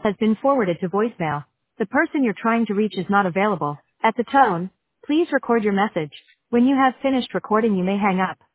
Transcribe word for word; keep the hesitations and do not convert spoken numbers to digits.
has been forwarded to voicemail. The person you're trying to reach is not available. At the tone, please record your message. When you have finished recording, you may hang up.